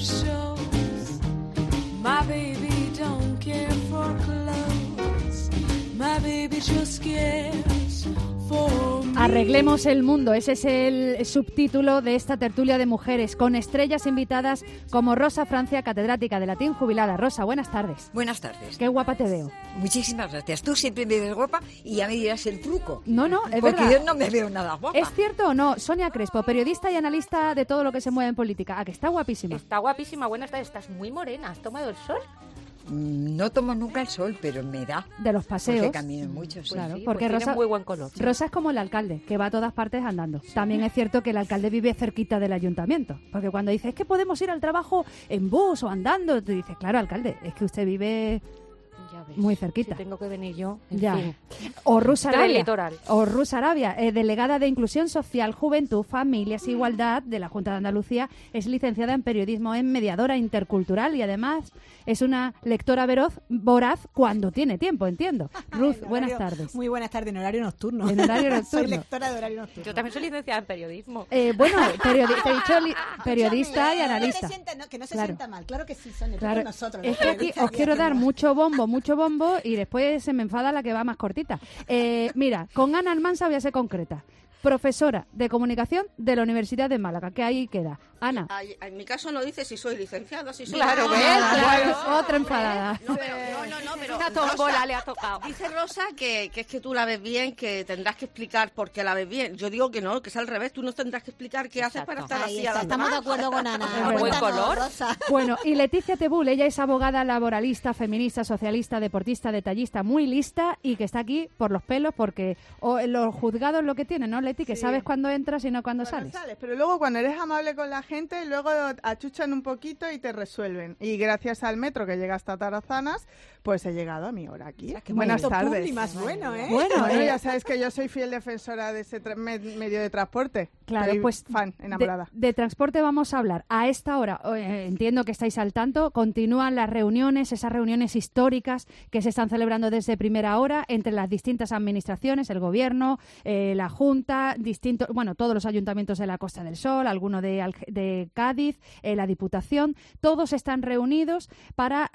shows. My baby don't care for clothes. My baby just cares for me. Arreglemos el mundo, ese es el subtítulo de esta tertulia de mujeres, con estrellas invitadas como Rosa Francia, catedrática de latín jubilada. Rosa, buenas tardes. Buenas tardes. Qué guapa te veo. Muchísimas gracias. Tú siempre me ves guapa y ya me dirás el truco. No, es porque verdad. yo no me veo nada guapa. ¿Es cierto o no? Sonia Crespo, periodista y analista de todo lo que se mueve en política. ¿A que está guapísima? Está guapísima, buenas tardes. Estás muy morena. ¿Has tomado el sol? No tomo nunca el sol, pero me da. De los paseos. Porque camino mucho, sí. Claro, Sí, porque pues tiene Rosa, muy buen color. Sí. Rosa es como el alcalde, que va a todas partes andando. También es cierto que el alcalde vive cerquita del ayuntamiento. Porque cuando dice, es que podemos ir al trabajo en bus o andando, te dices, claro, alcalde, es que usted vive Ya ves, muy cerquita. Si tengo que venir yo, en Ya. fin. O Rusa Arabia, Telelitoral. delegada de Inclusión Social, Juventud, Familias e Igualdad de la Junta de Andalucía, es licenciada en Periodismo, es mediadora intercultural y además es una lectora voraz cuando tiene tiempo, entiendo. Ruth, buenas tardes. Muy buenas tardes, en horario nocturno. En horario nocturno. Soy lectora de horario nocturno. Yo también soy licenciada en periodismo. Bueno, te he dicho periodista y analista. Que no se Claro. sienta mal, claro que sí, Sonia, Claro, todos nosotros. es que aquí os quiero dar mucho bombo y después se me enfada la que va más cortita. Mira, con Ana Almansa voy a ser concreta. Profesora de comunicación de la Universidad de Málaga, que ahí queda. Ana. En mi caso no dice si soy licenciada, si soy... Claro, ¿ves? Claro, otra enfadada. No, pero Esta tómbola le ha tocado. dice Rosa que es que tú la ves bien, que tendrás que explicar por qué la ves bien. Yo digo que no, que es al revés. Tú no tendrás que explicar qué haces para estar Ahí así a está, la estamos de demás. acuerdo con Ana. Buen Cuéntanos, color. Rosa. Bueno, y Leticia Tebul, ella es abogada laboralista, feminista, socialista, deportista, detallista, muy lista y que está aquí por los pelos porque los juzgados lo que tienen, ¿no, Leti? Que Sí. sabes cuándo entras y no cuándo Cuando sales. pero luego cuando eres amable con la gente, luego achuchan un poquito y te resuelven. Y gracias al metro que llega hasta Tarazanas, pues he llegado a mi hora aquí. Buenas Momento tardes. publi más bueno, ¿eh? Bueno, Ya sabes que yo soy fiel defensora de ese medio de transporte. Claro, Soy pues fan, enamorada. de transporte vamos a hablar. A esta hora, entiendo que estáis al tanto, continúan las reuniones, esas reuniones históricas que se están celebrando desde primera hora entre las distintas administraciones, el Gobierno, la Junta, todos los ayuntamientos de la Costa del Sol, alguno de Cádiz, la Diputación, todos están reunidos para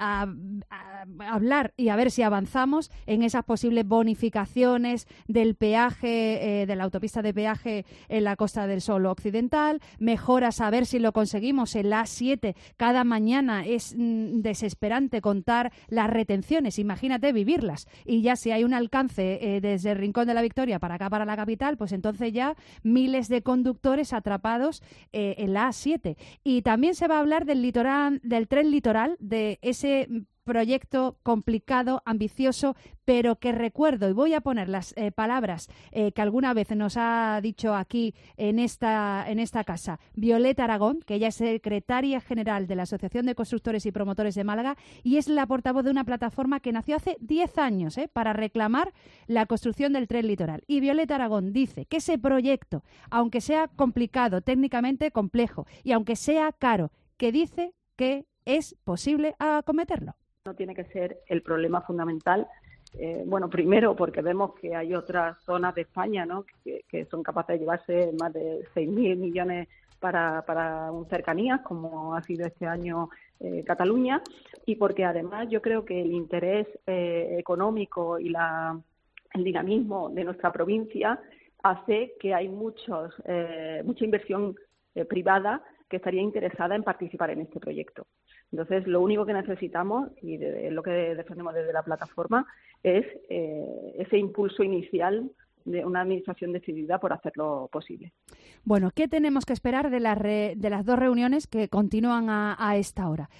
hablar y a ver si avanzamos en esas posibles bonificaciones del peaje, de la autopista de peaje en la Costa del Sol occidental, mejoras a ver si lo conseguimos en la A7. Cada mañana es desesperante contar las retenciones, imagínate vivirlas. Y ya si hay un alcance desde el Rincón de la Victoria para acá, para la capital, pues entonces ya miles de conductores atrapados en la A7. Y también se va a hablar del tren litoral, de ese proyecto complicado, ambicioso, pero que recuerdo, y voy a poner las palabras que alguna vez nos ha dicho aquí en esta casa, Violeta Aragón, que ella es secretaria general de la Asociación de Constructores y Promotores de Málaga y es la portavoz de una plataforma que nació hace 10 años para reclamar la construcción del tren litoral. Y Violeta Aragón dice que ese proyecto, aunque sea complicado, técnicamente complejo, y aunque sea caro, que dice que es posible acometerlo. No tiene que ser el problema fundamental. Primero porque vemos que hay otras zonas de España, ¿no?, que son capaces de llevarse más de 6.000 millones para un cercanías, como ha sido este año Cataluña, y porque además yo creo que el interés económico y el dinamismo de nuestra provincia hace que hay mucha inversión privada que estaría interesada en participar en este proyecto. Entonces, lo único que necesitamos, y es lo que defendemos desde la plataforma, es ese impulso inicial de una administración decidida por hacerlo posible. Bueno, ¿qué tenemos que esperar de las dos reuniones que continúan a esta hora?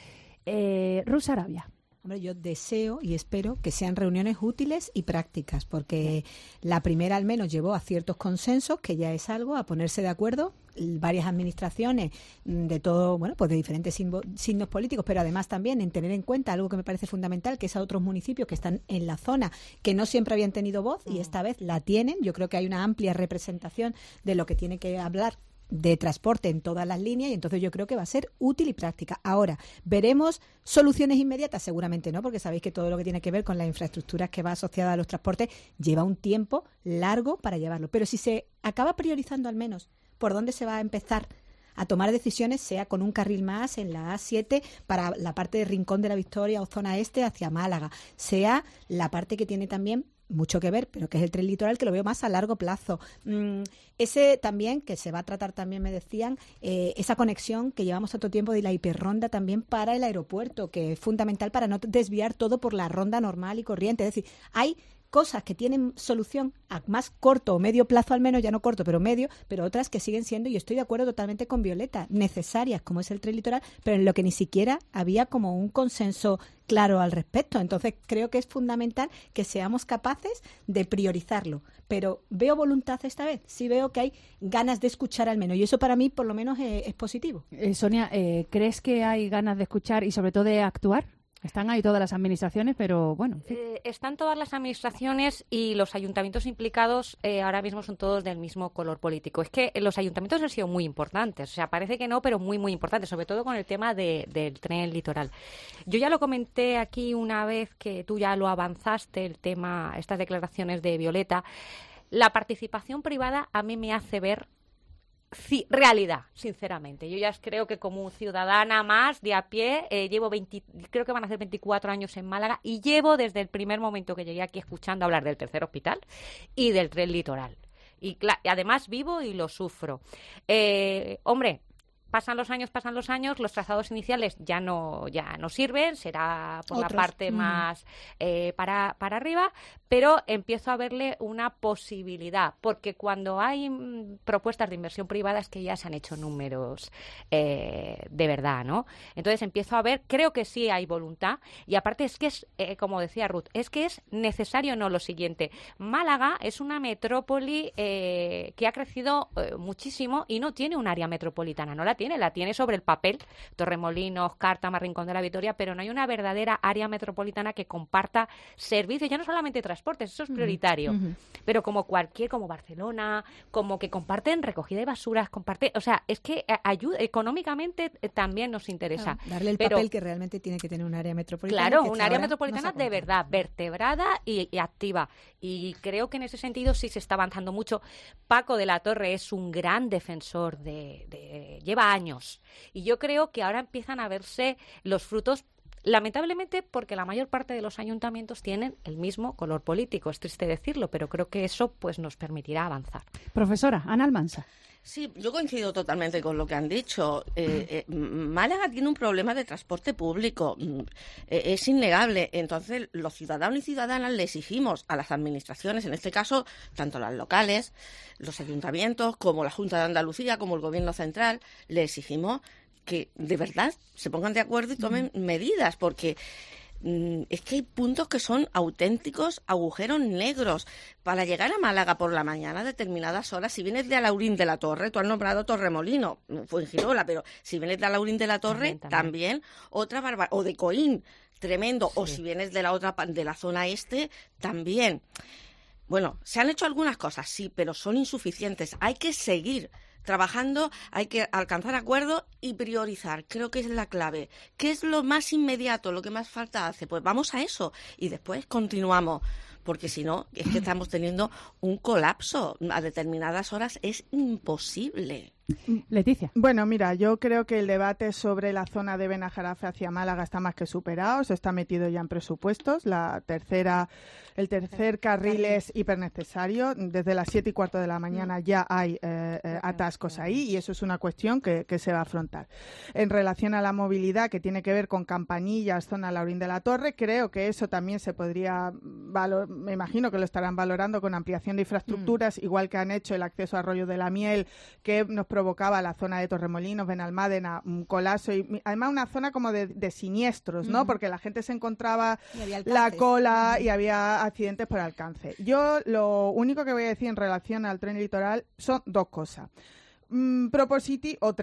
Rosa Arabia. Hombre, yo deseo y espero que sean reuniones útiles y prácticas, porque la primera al menos llevó a ciertos consensos, que ya es algo, a ponerse de acuerdo varias administraciones de todo, pues de diferentes signos políticos, pero además también en tener en cuenta algo que me parece fundamental, que es a otros municipios que están en la zona, que no siempre habían tenido voz y esta vez la tienen. Yo creo que hay una amplia representación de lo que tiene que hablar de transporte en todas las líneas y entonces yo creo que va a ser útil y práctica. Ahora, ¿veremos soluciones inmediatas? Seguramente no, porque sabéis que todo lo que tiene que ver con las infraestructuras que va asociada a los transportes lleva un tiempo largo para llevarlo. Pero si se acaba priorizando al menos por dónde se va a empezar a tomar decisiones, sea con un carril más en la A7 para la parte de Rincón de la Victoria o zona este hacia Málaga, sea la parte que tiene también mucho que ver, pero que es el tren litoral, que lo veo más a largo plazo. Ese también, que se va a tratar también, me decían, esa conexión que llevamos tanto tiempo de la hiperronda también para el aeropuerto, que es fundamental para no desviar todo por la ronda normal y corriente. Es decir, hay cosas que tienen solución a más corto o medio plazo, al menos, ya no corto, pero medio, pero otras que siguen siendo, y estoy de acuerdo totalmente con Violeta, necesarias, como es el tren litoral, pero en lo que ni siquiera había como un consenso claro al respecto. Entonces creo que es fundamental que seamos capaces de priorizarlo, pero veo voluntad esta vez, sí veo que hay ganas de escuchar al menos, y eso para mí por lo menos es positivo. Sonia, ¿crees que hay ganas de escuchar y sobre todo de actuar? Están ahí todas las administraciones, pero bueno. En fin. Están todas las administraciones y los ayuntamientos implicados ahora mismo son todos del mismo color político. Es que los ayuntamientos han sido muy importantes. O sea, parece que no, pero muy, muy importantes, sobre todo con el tema del tren litoral. Yo ya lo comenté aquí una vez que tú ya lo avanzaste, el tema, estas declaraciones de Violeta. La participación privada a mí me hace ver realidad, sinceramente. Yo ya creo que como ciudadana más de a pie, llevo creo que van a ser 24 años en Málaga y llevo desde el primer momento que llegué aquí escuchando hablar del tercer hospital y del tren litoral. Y además vivo y lo sufro. Hombre, pasan los años, los trazados iniciales ya no sirven, será por la parte más para arriba, pero empiezo a verle una posibilidad, porque cuando hay propuestas de inversión privada es que ya se han hecho números de verdad, ¿no? Entonces empiezo a ver, creo que sí hay voluntad, y aparte es que es, como decía Ruth, es que es necesario, no lo siguiente. Málaga es una metrópoli que ha crecido muchísimo y no tiene un área metropolitana, no la tiene sobre el papel, Torremolinos, Cártama, Rincón de la Victoria, pero no hay una verdadera área metropolitana que comparta servicios, ya no solamente transportes, eso es prioritario, pero como Barcelona, como que comparten recogida de basuras, o sea, es que ayuda económicamente también nos interesa. Claro, darle el papel que realmente tiene que tener un área metropolitana. Claro, un área metropolitana de verdad, vertebrada y activa. Y creo que en ese sentido sí se está avanzando mucho. Paco de la Torre es un gran defensor lleva años. Y yo creo que ahora empiezan a verse los frutos, lamentablemente, porque la mayor parte de los ayuntamientos tienen el mismo color político. Es triste decirlo, pero creo que eso pues nos permitirá avanzar. Profesora, Ana Almansa. Sí, yo coincido totalmente con lo que han dicho. Málaga tiene un problema de transporte público, es innegable. Entonces, los ciudadanos y ciudadanas le exigimos a las administraciones, en este caso, tanto las locales, los ayuntamientos, como la Junta de Andalucía, como el Gobierno central, le exigimos que de verdad se pongan de acuerdo y tomen medidas, porque es que hay puntos que son auténticos agujeros negros. Para llegar a Málaga por la mañana a determinadas horas, si vienes de Alaurín de la Torre, tú has nombrado Torremolino, fue en Girola, pero si vienes de Alaurín de la Torre, también otra barbaridad, o de Coín, tremendo, sí. O si vienes de la otra, de la zona este, también. Bueno, se han hecho algunas cosas, sí, pero son insuficientes. Hay que seguir trabajando, hay que alcanzar acuerdos y priorizar. Creo que es la clave. ¿Qué es lo más inmediato, lo que más falta hace? Pues vamos a eso y después continuamos. Porque si no, es que estamos teniendo un colapso. A determinadas horas es imposible. Leticia. Bueno, mira, yo creo que el debate sobre la zona de Benajarafe hacia Málaga está más que superado, se está metido ya en presupuestos. El tercer carril es hipernecesario. Desde las 7:15 de la mañana ya hay atascos ahí y eso es una cuestión que se va a afrontar. En relación a la movilidad, que tiene que ver con Campanillas, zona Laurín de la Torre, creo que eso también se podría me imagino que lo estarán valorando con ampliación de infraestructuras, igual que han hecho el acceso a Arroyo de la Miel, que nos provocaba la zona de Torremolinos, Benalmádena, un colapso y además una zona como de siniestros, ¿no? Porque la gente se encontraba la cola y había accidentes por alcance. Yo lo único que voy a decir en relación al tren litoral son dos cosas. Propositi o tres.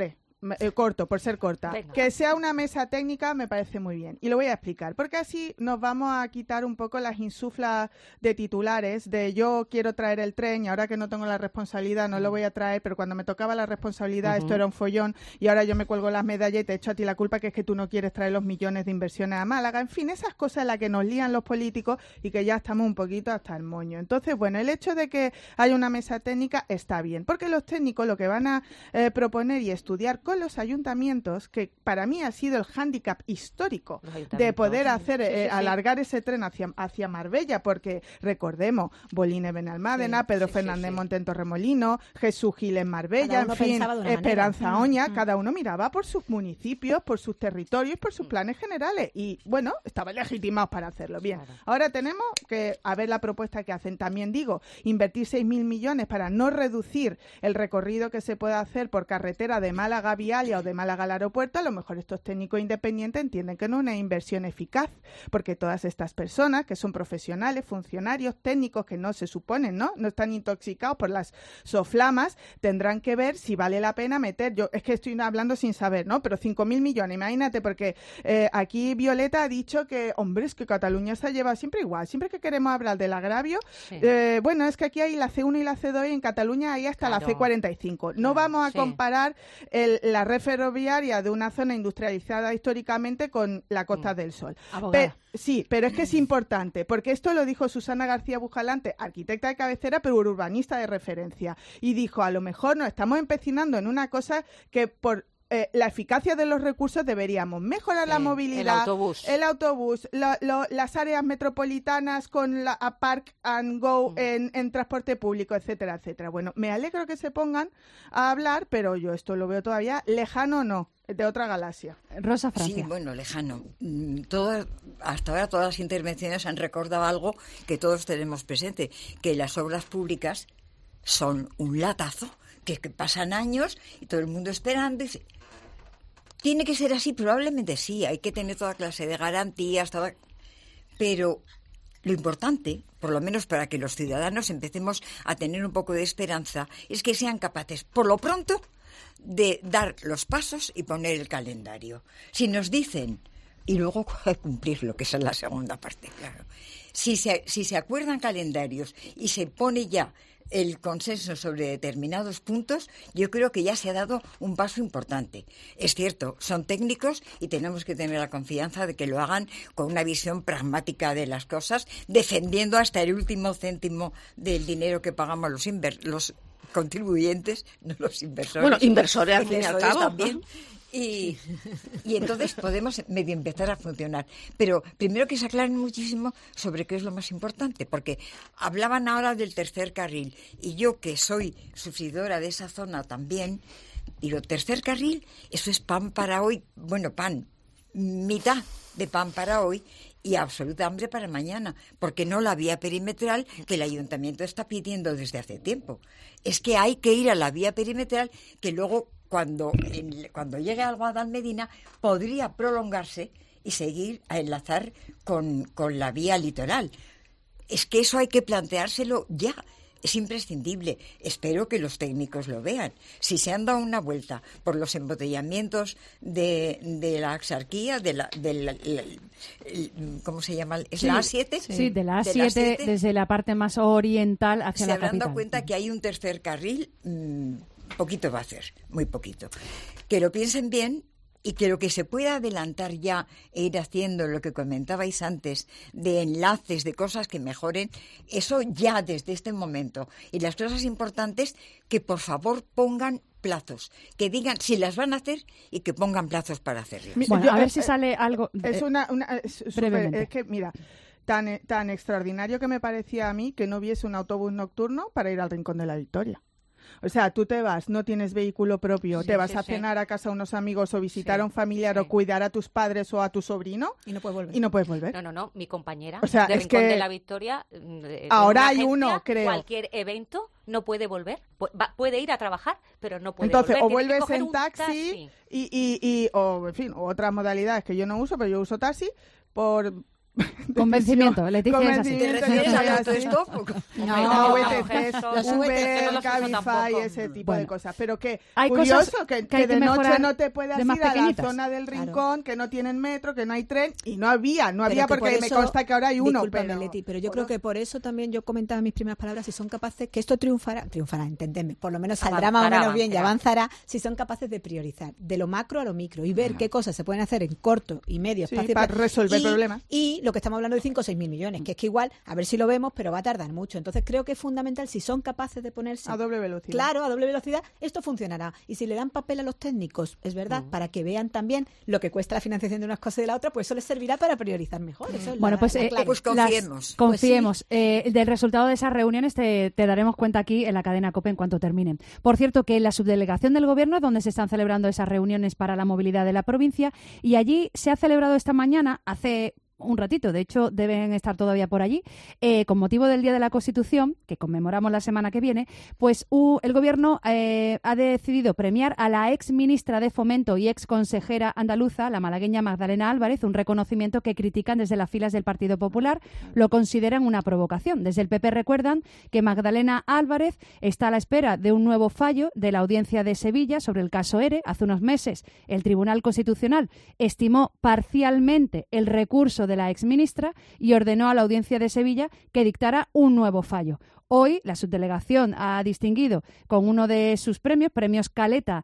corto, por ser corta. Venga. Que sea una mesa técnica me parece muy bien. Y lo voy a explicar, porque así nos vamos a quitar un poco las insuflas de titulares de yo quiero traer el tren y ahora que no tengo la responsabilidad no lo voy a traer, pero cuando me tocaba la responsabilidad esto era un follón y ahora yo me cuelgo las medallas y te echo a ti la culpa que es que tú no quieres traer los millones de inversiones a Málaga. En fin, esas cosas en las que nos lían los políticos y que ya estamos un poquito hasta el moño. Entonces, bueno, el hecho de que haya una mesa técnica está bien, porque los técnicos lo que van a proponer y estudiar con los ayuntamientos, que para mí ha sido el hándicap histórico de poder hacer alargar ese tren hacia Marbella, porque recordemos, Boline Benalmádena, Pedro Fernández Monte en Torremolino, Jesús Gil en Marbella, en fin, Esperanza Oña, cada uno miraba por sus municipios, por sus territorios, por sus planes generales y, bueno, estaban legitimados para hacerlo. Bien, ahora tenemos que a ver la propuesta que hacen. También digo, invertir 6.000 millones para no reducir el recorrido que se puede hacer por carretera de Málaga a Vialia o de Málaga al aeropuerto. A lo mejor estos técnicos independientes entienden que no es una inversión eficaz, porque todas estas personas que son profesionales, funcionarios, técnicos que no se suponen, no están intoxicados por las soflamas, tendrán que ver si vale la pena meter, yo es que estoy hablando sin saber, ¿no? Pero 5.000 millones, imagínate, porque aquí Violeta ha dicho que, hombre, es que Cataluña se lleva siempre igual, siempre que queremos hablar del agravio, bueno, es que aquí hay la C1 y la C2 y en Cataluña hay hasta la C45. No vamos a comparar la red ferroviaria de una zona industrializada históricamente con la Costa del Sol. Sí, pero es que es importante, porque esto lo dijo Susana García Bujalante, arquitecta de cabecera, pero urbanista de referencia, y dijo, a lo mejor nos estamos empecinando en una cosa que por la eficacia de los recursos deberíamos mejorar la movilidad, el autobús, las áreas metropolitanas con la Park and Go en transporte público, etcétera, etcétera. Bueno, me alegro que se pongan a hablar, pero yo esto lo veo todavía lejano, no, de otra galaxia. Rosa Francia. Sí, bueno, lejano. Hasta ahora todas las intervenciones han recordado algo que todos tenemos presente, que las obras públicas son un latazo, que pasan años y todo el mundo esperando. ¿Tiene que ser así? Probablemente sí, hay que tener toda clase de garantías, pero lo importante, por lo menos para que los ciudadanos empecemos a tener un poco de esperanza, es que sean capaces, por lo pronto, de dar los pasos y poner el calendario. Si nos dicen, y luego cumplirlo, que esa es la segunda parte, claro. Si se acuerdan calendarios y se pone ya el consenso sobre determinados puntos, yo creo que ya se ha dado un paso importante. Es cierto, son técnicos y tenemos que tener la confianza de que lo hagan con una visión pragmática de las cosas, defendiendo hasta el último céntimo del dinero que pagamos los contribuyentes, no los inversores. Bueno, inversores al fin y al cabo también. Y entonces podemos medio empezar a funcionar. Pero primero que se aclaren muchísimo sobre qué es lo más importante, porque hablaban ahora del tercer carril, y yo que soy sufridora de esa zona también, digo, tercer carril, eso es pan para hoy, bueno, mitad de pan para hoy y absoluta hambre para mañana, porque no la vía perimetral que el ayuntamiento está pidiendo desde hace tiempo. Es que hay que ir a la vía perimetral que luego cuando llegue al Guadalmedina podría prolongarse y seguir a enlazar con la vía litoral. Es que eso hay que planteárselo ya. Es imprescindible. Espero que los técnicos lo vean. Si se han dado una vuelta por los embotellamientos de la Axarquía, ¿cómo se llama? ¿Es la A7? Sí, de la A7, desde la parte más oriental hacia la capital. Se habrán dado cuenta que hay un tercer carril, poquito va a hacer, muy poquito. Que lo piensen bien. Y que lo que se pueda adelantar ya e ir haciendo lo que comentabais antes, de enlaces, de cosas que mejoren, eso ya desde este momento. Y las cosas importantes, que por favor pongan plazos, que digan si las van a hacer y que pongan plazos para hacerlas. Bueno, a ver si sale algo. Es que, mira, tan extraordinario que me parecía a mí que no hubiese un autobús nocturno para ir al Rincón de la Victoria. O sea, tú te vas, no tienes vehículo propio, te vas a cenar a casa a unos amigos o visitar a un familiar o cuidar a tus padres o a tu sobrino y no puedes volver. No, mi compañera de Rincón de la Victoria, ahora hay uno, creo. Cualquier evento no puede volver, puede ir a trabajar, pero no puede volver. Entonces, o vuelves en taxi y o, en fin, otras modalidades que yo no uso, pero yo uso taxi por Convencimiento, Leticia es así. ¿Te refieres al autostop? No, Los Uber, no Cabify, tampoco. ese tipo de Bueno. cosas. Pero que Hay curioso cosas que que hay que de noche mejorar no te puedas de ir más a la pequeñitas. zona del Claro. Rincón, que no tienen metro, que no hay tren, y no había Pero que porque por me eso- consta que ahora hay uno. Discúlpame, Pero, Leti, pero yo creo que por eso también yo comentaba en mis primeras palabras, si son capaces, que esto triunfará, entendedme, por lo menos saldrá más o Avanzará, menos bien y avanzará. avanzará, si son capaces de priorizar de lo macro a lo micro y ver qué cosas se pueden hacer en corto y medio Sí, espacio para resolver problemas. Y lo que estamos hablando de 5 o 6 mil millones, que es que igual, a ver si lo vemos, pero va a tardar mucho. Entonces creo que es fundamental, si son capaces de ponerse a doble velocidad. claro, a doble velocidad, esto funcionará. Y si le dan papel a los técnicos, es verdad, para que vean también lo que cuesta la financiación de unas cosas y de la otra, pues eso les servirá para priorizar mejor. Eso es Bueno, la- pues, la clave. Pues confiemos. Confiemos. Del resultado de esas reuniones te daremos cuenta aquí en la cadena COPE en cuanto terminen. Por cierto, que en la subdelegación del Gobierno es donde se están celebrando esas reuniones para la movilidad de la provincia, y allí se ha celebrado esta mañana, hace un ratito, de hecho deben estar todavía por allí, con motivo del Día de la Constitución, que conmemoramos la semana que viene, pues el Gobierno ha decidido premiar a la ex ministra de Fomento y ex consejera andaluza, la malagueña Magdalena Álvarez, un reconocimiento que critican desde las filas del Partido Popular, lo consideran una provocación. Desde el PP recuerdan que Magdalena Álvarez está a la espera de un nuevo fallo de la Audiencia de Sevilla sobre el caso ERE. Hace unos meses el Tribunal Constitucional estimó parcialmente el recurso de la exministra y ordenó a la Audiencia de Sevilla que dictara un nuevo fallo. Hoy la subdelegación ha distinguido con uno de sus premios Caleta,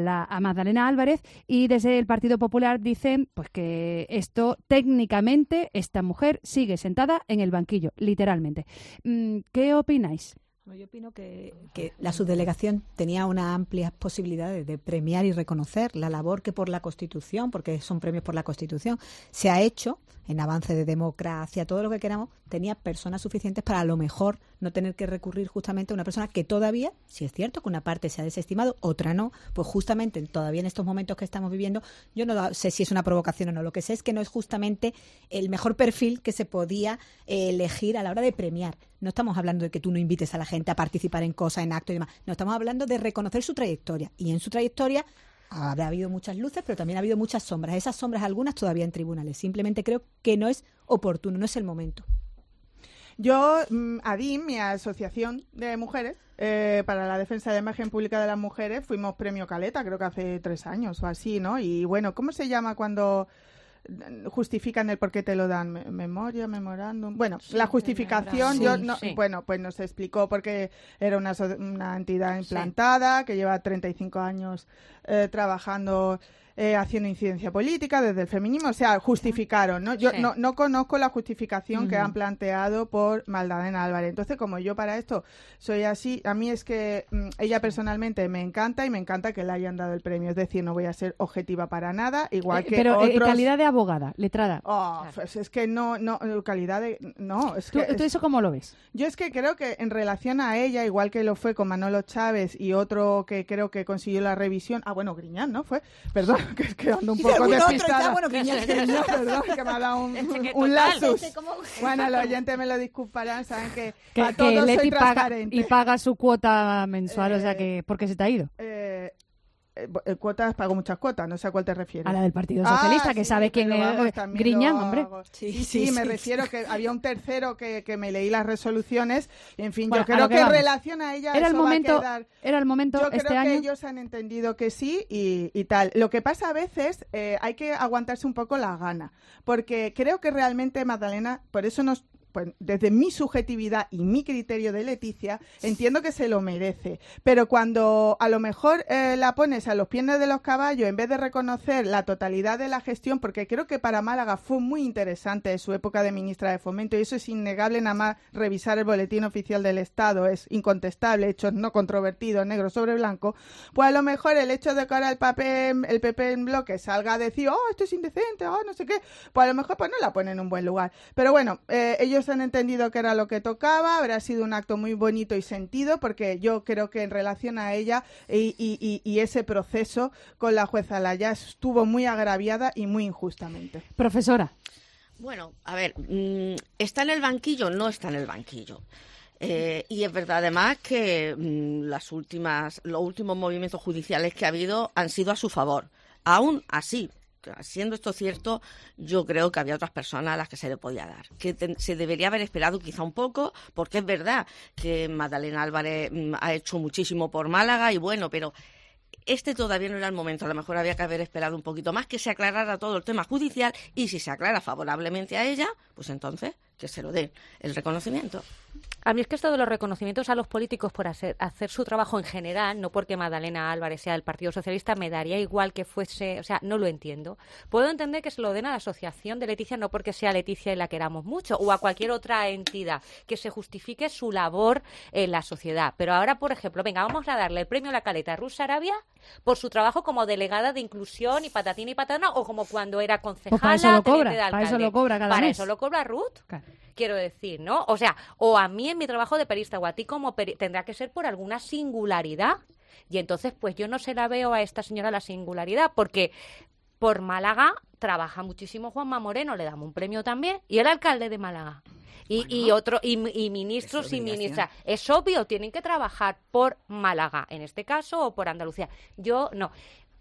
a Magdalena Álvarez, y desde el Partido Popular dicen pues que esto técnicamente esta mujer sigue sentada en el banquillo, literalmente. ¿Qué opináis? Yo opino que la subdelegación tenía unas amplias posibilidades de premiar y reconocer la labor que por la Constitución, porque son premios por la Constitución, se ha hecho en avance de democracia, todo lo que queramos, tenía personas suficientes para a lo mejor no tener que recurrir justamente a una persona que todavía, si es cierto que una parte se ha desestimado, otra no, pues justamente todavía en estos momentos que estamos viviendo, yo no sé si es una provocación o no, lo que sé es que no es justamente el mejor perfil que se podía elegir a la hora de premiar. No estamos hablando de que tú no invites a la gente a participar en cosas, en actos y demás. No, estamos hablando de reconocer su trayectoria. Y en su trayectoria habrá habido muchas luces, pero también ha habido muchas sombras. Esas sombras, algunas todavía en tribunales. Simplemente creo que no es oportuno, no es el momento. Yo, ADIM, mi asociación de mujeres, para la defensa de la imagen pública de las mujeres, fuimos premio Caleta, creo que hace 3 años o así, ¿no? Y bueno, ¿cómo se llama cuando justifican el por qué te lo dan? Memoria, memorándum. Bueno, Sí, la justificación, sí, yo no, sí. bueno, pues nos explicó porque era una entidad implantada que lleva 35 años trabajando, haciendo incidencia política desde el feminismo, o sea, justificaron, ¿no? Yo Sí. no conozco la justificación que han planteado por Magdalena Álvarez. Entonces, como yo para esto soy así, a mí es que ella personalmente me encanta y me encanta que le hayan dado el premio. Es decir, no voy a ser objetiva para nada, igual que Pero otros... calidad de abogada, letrada. Oh, pues es que no, calidad de... No, es que... ¿Tú eso cómo lo ves? Yo es que creo que en relación a ella, igual que lo fue con Manolo Chávez y otro que creo que consiguió la revisión, bueno, Griñán, ¿no? Fue, perdón, que es que ando un poco despistada. Griñán, No, perdón, que me ha dado un total. lapsus. Bueno, los oyentes me lo disculparán, saben que a Que todos soy Leti transparente. paga su cuota mensual, o sea que porque se te ha ido. Cuotas, pago muchas cuotas, no sé a cuál te refieres. A la del Partido Socialista, que sí, sabe quién pero vamos, es también Griñán, lo hombre. hago. Sí, Sí, sí, me sí, refiero que había un tercero que me leí las resoluciones. Y, en fin, Bueno, yo a creo lo que que en vamos. relación a ella Era el eso va a momento, quedar... era el momento Yo creo este que año. ellos han entendido que sí y tal. Lo que pasa a veces, hay que aguantarse un poco la gana, porque creo que realmente Magdalena, por eso pues desde mi subjetividad y mi criterio de Leticia, entiendo que se lo merece. Pero cuando a lo mejor la pones a los pies de los caballos, en vez de reconocer la totalidad de la gestión, porque creo que para Málaga fue muy interesante su época de ministra de Fomento, y eso es innegable, nada más revisar el boletín oficial del Estado, es incontestable, hechos no controvertidos, negro sobre blanco, pues a lo mejor el hecho de que ahora el PP en bloque salga a decir, esto es indecente, no sé qué, pues a lo mejor pues no la pone en un buen lugar. Pero bueno, ellos han entendido que era lo que tocaba, habrá sido un acto muy bonito y sentido, porque yo creo que en relación a ella y ese proceso con la jueza Laya estuvo muy agraviada y muy injustamente. Profesora. Bueno, a ver, ¿está en el banquillo? No está en el banquillo. Y es verdad además que los últimos movimientos judiciales que ha habido han sido a su favor. Aún así, siendo esto cierto, yo creo que había otras personas a las que se le podía dar. Que se debería haber esperado quizá un poco, porque es verdad que Magdalena Álvarez ha hecho muchísimo por Málaga y bueno, pero este todavía no era el momento. A lo mejor había que haber esperado un poquito más, que se aclarara todo el tema judicial y si se aclara favorablemente a ella, pues entonces que se lo den el reconocimiento. A mí es que esto de los reconocimientos a los políticos por hacer su trabajo en general, no porque Magdalena Álvarez sea del Partido Socialista, me daría igual que fuese, o sea, no lo entiendo. Puedo entender que se lo den a la asociación de Leticia, no porque sea Leticia y la queramos mucho, o a cualquier otra entidad, que se justifique su labor en la sociedad. Pero ahora, por ejemplo, venga, vamos a darle el premio a la Caleta Ruth Sarabia por su trabajo como delegada de inclusión y patatín y patana, o como cuando era concejala, pues para eso lo teniente cobra, de alcalde. para eso lo cobra cada Para mes. eso lo cobra Ruth. Claro. Quiero decir, ¿no? O sea, o a mí en mi trabajo de perista o a ti como tendrá que ser por alguna singularidad. Y entonces, pues yo no se la veo a esta señora la singularidad, porque por Málaga trabaja muchísimo Juanma Moreno, le damos un premio también, y el alcalde de Málaga. Y ministros y ministras. Es obvio, tienen que trabajar por Málaga, en este caso, o por Andalucía. Yo no.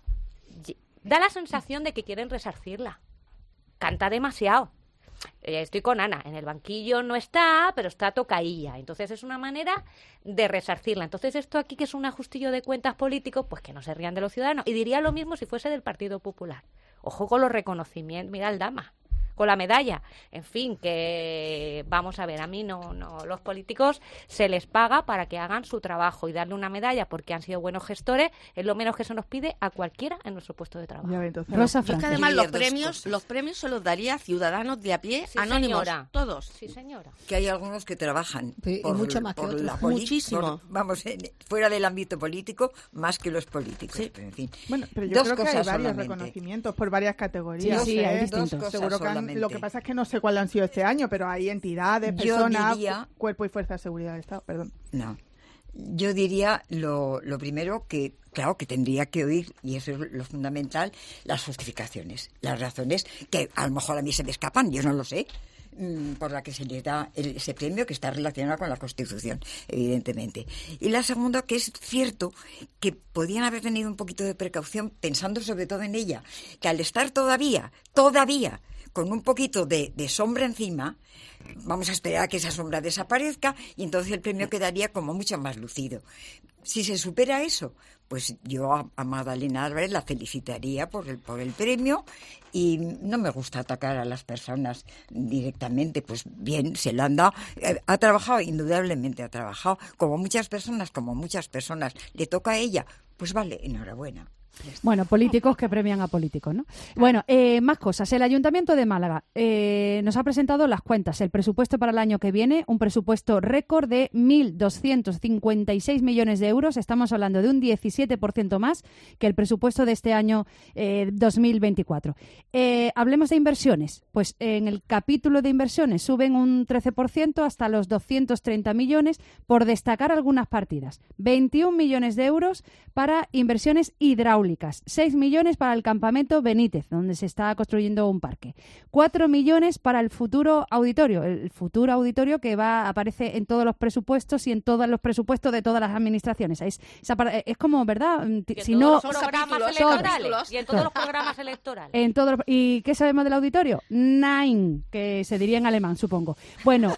Da la sensación de que quieren resarcirla. Canta demasiado. Estoy con Ana, en el banquillo no está, pero está tocailla. Entonces es una manera de resarcirla. Entonces esto aquí, que es un ajustillo de cuentas políticos, pues que no se rían de los ciudadanos. Y diría lo mismo si fuese del Partido Popular. Ojo con los reconocimientos. Mira el Dama, con la medalla. En fin, que vamos a ver, a mí no, los políticos se les paga para que hagan su trabajo, y darle una medalla porque han sido buenos gestores es lo menos que se nos pide a cualquiera en nuestro puesto de trabajo. Ya ve, entonces, Rosa Yo es que Franco. además Yo los premios se los daría a ciudadanos de a pie, Sí, anónimos, señora. todos. Sí, señora. Que hay algunos que trabajan Sí, y mucho más que por otros. la Muchísimo. vamos, fuera del ámbito político, más que los políticos. Sí. Pero, en fin, Bueno, pero yo dos creo que hay cosas varios solamente. reconocimientos por varias categorías. Sí, hay ¿eh? distintos. Dos cosas Seguro que solamente. lo que pasa es que no sé cuáles han sido este año, pero hay entidades, Yo personas, diría- cuerpo y fuerza de seguridad del Estado, perdón. No. Yo diría lo primero que, claro, que tendría que oír, y eso es lo fundamental, las justificaciones, las razones que a lo mejor a mí se me escapan, yo no lo sé, por la que se les da ese premio, que está relacionado con la Constitución, evidentemente. Y la segunda, que es cierto que podían haber tenido un poquito de precaución, pensando sobre todo en ella, que al estar todavía, con un poquito de sombra encima, vamos a esperar a que esa sombra desaparezca y entonces el premio quedaría como mucho más lucido. Si se supera eso, pues yo a Magdalena Álvarez la felicitaría por el premio, y no me gusta atacar a las personas directamente. Pues bien, se lo han dado, ha trabajado, indudablemente ha trabajado, como muchas personas, le toca a ella, pues vale, enhorabuena. Bueno, políticos que premian a políticos, ¿no? Bueno, más cosas. El Ayuntamiento de Málaga nos ha presentado las cuentas, el presupuesto para el año que viene, un presupuesto récord de 1.256 millones de euros. Estamos hablando de un 17% más que el presupuesto de este año 2024. Hablemos de inversiones. Pues en el capítulo de inversiones suben un 13% hasta los 230 millones, por destacar algunas partidas. 21 millones de euros para inversiones hidráulicas. 6 millones para el campamento Benítez, donde se está construyendo un parque. 4 millones para el futuro auditorio que aparece en todos los presupuestos y en todos los presupuestos de todas las administraciones. Es como, ¿verdad? Si no, Los programas electorales. Y en todos los programas electorales. ¿Y qué sabemos del auditorio? Nein, que se diría en alemán, supongo. Bueno,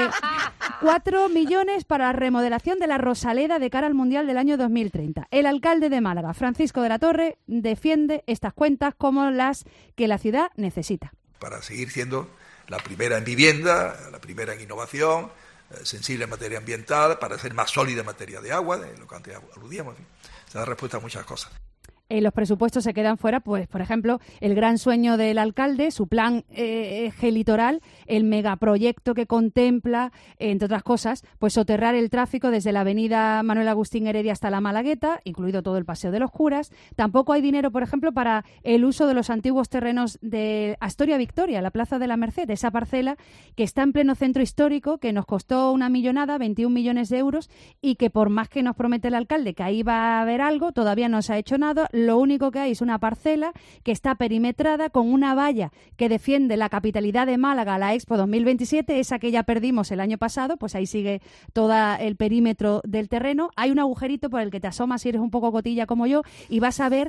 4 millones para la remodelación de la Rosaleda de cara al Mundial del año 2030. El alcalde de Málaga, Francisco de la Torre, defiende estas cuentas como las que la ciudad necesita. Para seguir siendo la primera en vivienda, la primera en innovación, sensible en materia ambiental, para ser más sólida en materia de agua, de lo que antes aludíamos, en fin. Se da respuesta a muchas cosas. Los presupuestos se quedan fuera, pues, por ejemplo, el gran sueño del alcalde, su plan litoral, el megaproyecto que contempla, entre otras cosas, pues soterrar el tráfico desde la avenida Manuel Agustín Heredia hasta la Malagueta, incluido todo el Paseo de los Curas. Tampoco hay dinero, por ejemplo, para el uso de los antiguos terrenos de Astoria Victoria, la Plaza de la Merced, esa parcela que está en pleno centro histórico, que nos costó una millonada, 21 millones de euros, y que por más que nos promete el alcalde que ahí va a haber algo, todavía no se ha hecho nada. Lo único que hay es una parcela que está perimetrada con una valla que defiende la capitalidad de Málaga a la Expo 2027, esa que ya perdimos el año pasado, pues ahí sigue todo el perímetro del terreno. Hay un agujerito por el que te asomas si eres un poco cotilla como yo y vas a ver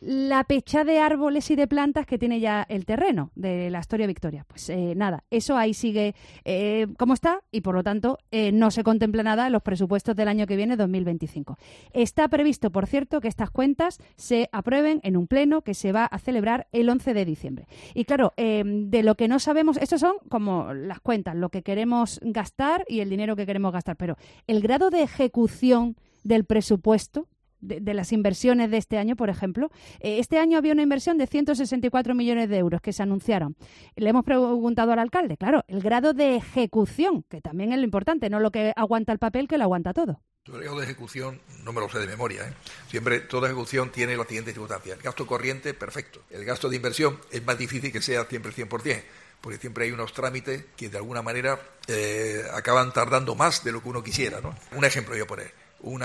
la pecha de árboles y de plantas que tiene ya el terreno de la Astoria Victoria. Pues nada, eso ahí sigue como está y por lo tanto no se contempla nada en los presupuestos del año que viene, 2025. Está previsto, por cierto, que estas cuentas se aprueben en un pleno que se va a celebrar el 11 de diciembre. Y claro, de lo que no sabemos, estos son como las cuentas, lo que queremos gastar y el dinero que queremos gastar, pero el grado de ejecución del presupuesto de las inversiones de este año, por ejemplo. Este año había una inversión de 164 millones de euros que se anunciaron. Le hemos preguntado al alcalde, claro, el grado de ejecución, que también es lo importante, no lo que aguanta el papel, que lo aguanta todo. El grado de ejecución no me lo sé de memoria, ¿eh? Siempre toda ejecución tiene la siguiente circunstancia. El gasto corriente, perfecto. El gasto de inversión es más difícil que sea siempre el 100%, porque siempre hay unos trámites que de alguna manera acaban tardando más de lo que uno quisiera, ¿no? Un ejemplo yo poner.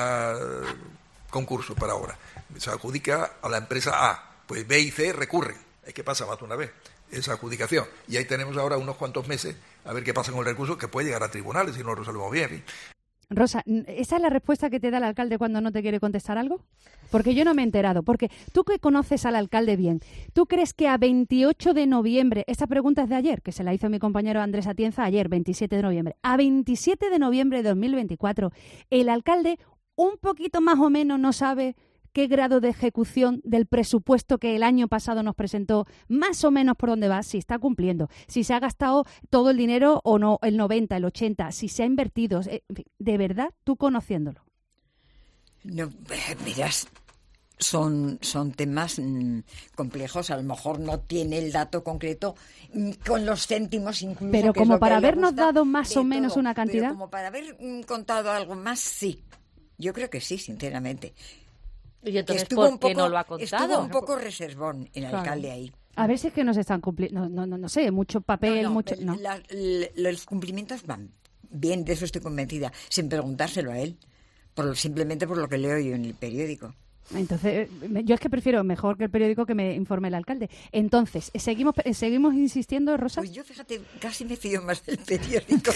Concurso para ahora. Se adjudica a la empresa A. Pues B y C recurren. Es que pasa más de una vez esa adjudicación. Y ahí tenemos ahora unos cuantos meses a ver qué pasa con el recurso, que puede llegar a tribunales si no lo resolvemos bien. Rosa, ¿esa es la respuesta que te da el alcalde cuando no te quiere contestar algo? Porque yo no me he enterado. Porque tú que conoces al alcalde bien, ¿tú crees que a 28 de noviembre, esta pregunta es de ayer, que se la hizo mi compañero Andrés Atienza ayer, 27 de noviembre, a 27 de noviembre de 2024, el alcalde un poquito más o menos no sabe qué grado de ejecución del presupuesto que el año pasado nos presentó, más o menos por dónde va, si está cumpliendo, si se ha gastado todo el dinero o no, el 90, el 80, si se ha invertido? En fin, de verdad, tú conociéndolo. No, miras, son temas complejos, a lo mejor no tiene el dato concreto con los céntimos incluso. Pero que como es lo para que le habernos gusta, dado más o menos todo. una cantidad. Pero como para haber contado algo más, sí. Yo creo que sí, sinceramente. ¿Y entonces Estuvo por qué no lo ha contado? Estuvo un poco reservón el alcalde ahí. A ver si es que nos están cumpliendo, no sé, mucho papel, mucho... No. Los cumplimientos van bien, de eso estoy convencida, sin preguntárselo a él, simplemente por lo que leo yo en el periódico. Entonces, yo es que prefiero mejor que el periódico que me informe el alcalde. Entonces, ¿seguimos insistiendo, Rosa? Pues yo, fíjate, casi me fío más del periódico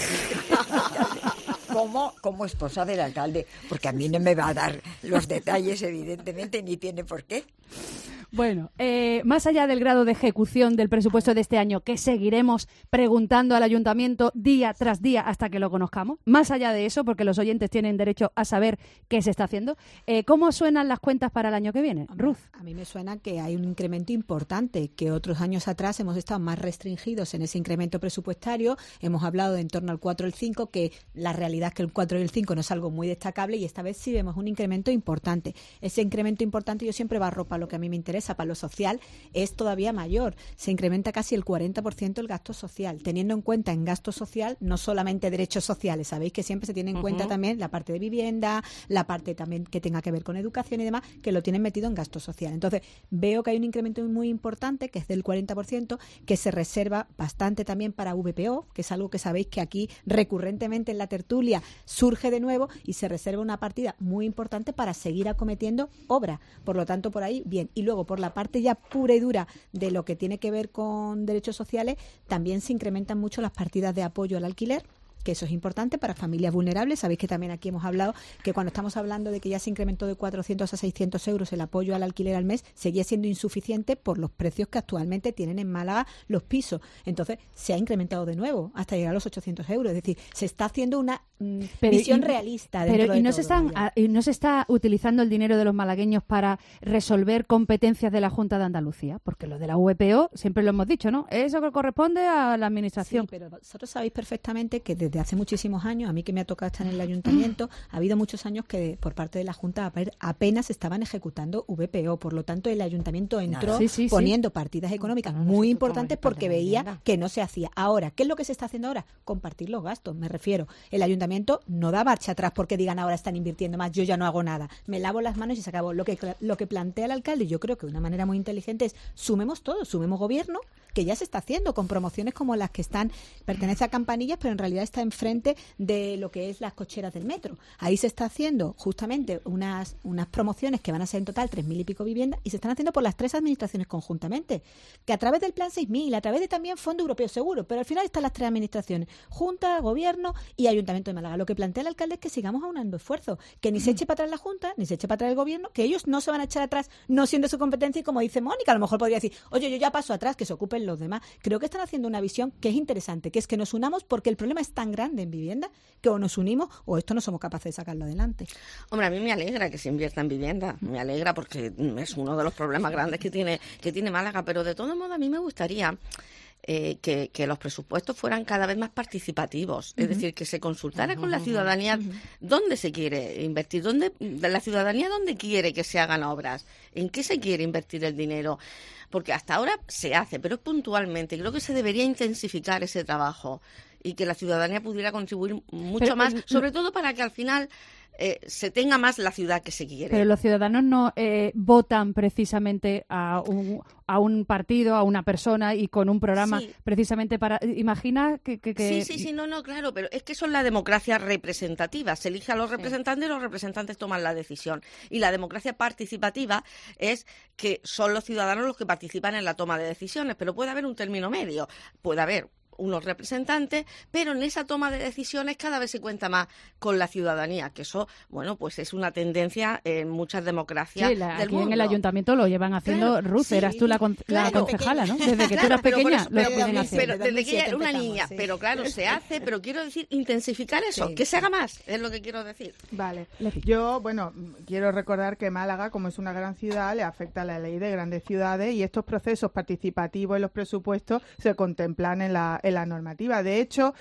como esposa del alcalde, porque a mí no me va a dar los detalles, evidentemente, ni tiene por qué. Bueno, más allá del grado de ejecución del presupuesto de este año, que seguiremos preguntando al ayuntamiento día tras día hasta que lo conozcamos, más allá de eso, porque los oyentes tienen derecho a saber qué se está haciendo, ¿cómo suenan las cuentas para el año que viene? Ruth. A mí me suena que hay un incremento importante, que otros años atrás hemos estado más restringidos en ese incremento presupuestario, hemos hablado de en torno al 4 o el 5, que la realidad es que el 4 y el 5 no es algo muy destacable y esta vez sí vemos un incremento importante. Ese incremento importante yo siempre barro para lo que a mí me interesa, para lo social, es todavía mayor. Se incrementa casi el 40% el gasto social, teniendo en cuenta en gasto social no solamente derechos sociales, sabéis que siempre se tiene en cuenta también la parte de vivienda, la parte también que tenga que ver con educación y demás, que lo tienen metido en gasto social. Entonces, veo que hay un incremento muy importante, que es del 40%, que se reserva bastante también para VPO, que es algo que sabéis que aquí recurrentemente en la tertulia surge de nuevo y se reserva una partida muy importante para seguir acometiendo obra. Por lo tanto, por ahí, bien. Y luego, por la parte ya pura y dura de lo que tiene que ver con derechos sociales, también se incrementan mucho las partidas de apoyo al alquiler, que eso es importante para familias vulnerables. Sabéis que también aquí hemos hablado que cuando estamos hablando de que ya se incrementó de 400 a 600 euros el apoyo al alquiler al mes, seguía siendo insuficiente por los precios que actualmente tienen en Málaga los pisos. Entonces, se ha incrementado de nuevo hasta llegar a los 800 euros. Es decir, se está haciendo una visión realista. Pero no se está utilizando el dinero de los malagueños para resolver competencias de la Junta de Andalucía, porque lo de la VPO, siempre lo hemos dicho, ¿no? Eso que corresponde a la Administración. Sí, pero vosotros sabéis perfectamente que desde hace muchísimos años, a mí que me ha tocado estar en el ayuntamiento, ha habido muchos años que por parte de la Junta apenas estaban ejecutando VPO. Por lo tanto, el ayuntamiento entró poniendo partidas económicas muy importantes porque veía que no se hacía. Ahora, ¿qué es lo que se está haciendo ahora? Compartir los gastos, me refiero. El ayuntamiento no da marcha atrás porque digan ahora están invirtiendo más, yo ya no hago nada. Me lavo las manos y se acabó. Lo que plantea el alcalde, yo creo que de una manera muy inteligente, es sumemos todo, sumemos gobierno, que ya se está haciendo con promociones como las que pertenece a Campanillas, pero en realidad está enfrente de lo que es las cocheras del metro. Ahí se está haciendo justamente unas promociones que van a ser en total 3.000 y pico viviendas y se están haciendo por las 3 administraciones conjuntamente, que a través del Plan 6.000, a través de también Fondo Europeo Seguro, pero al final están las 3 administraciones, Junta, Gobierno y Ayuntamiento de Málaga. Lo que plantea el alcalde es que sigamos aunando esfuerzos, que ni se eche para atrás la Junta, ni se eche para atrás el Gobierno, que ellos no se van a echar atrás no siendo su competencia y como dice Mónica, a lo mejor podría decir, oye, yo ya paso atrás, que se ocupen los demás. Creo que están haciendo una visión que es interesante, que es que nos unamos porque el problema es tan grande en vivienda que o nos unimos o esto no somos capaces de sacarlo adelante. Hombre, a mí me alegra que se invierta en vivienda, me alegra porque es uno de los problemas grandes que tiene Málaga, pero de todos modos a mí me gustaría que los presupuestos fueran cada vez más participativos, es decir, que se consultara con la ciudadanía dónde se quiere invertir, de la ciudadanía dónde quiere que se hagan obras, en qué se quiere invertir el dinero, porque hasta ahora se hace, pero es puntualmente. Creo que se debería intensificar ese trabajo y que la ciudadanía pudiera contribuir mucho más, sobre todo para que al final se tenga más la ciudad que se quiere. Pero los ciudadanos no votan precisamente a un partido, a una persona y con un programa precisamente para... Imagina que... Sí, no, claro, pero es que eso es la democracia representativa. Se elige a los representantes y los representantes toman la decisión. Y la democracia participativa es que son los ciudadanos los que participan en la toma de decisiones, pero puede haber un término medio, puede haber unos representantes, pero en esa toma de decisiones cada vez se cuenta más con la ciudadanía, que eso, bueno, pues es una tendencia en muchas democracias del aquí mundo. En el ayuntamiento lo llevan haciendo, claro, Ruth, eras tú la concejala, ¿no? Desde que tú eras pequeña lo pueden hacer. Pero desde que ella era una niña, pero claro, se hace, pero quiero decir, intensificar eso, que se haga más, es lo que quiero decir. Vale, yo, bueno, quiero recordar que Málaga, como es una gran ciudad, le afecta la ley de grandes ciudades y estos procesos participativos en los presupuestos se contemplan en la normativa. De hecho,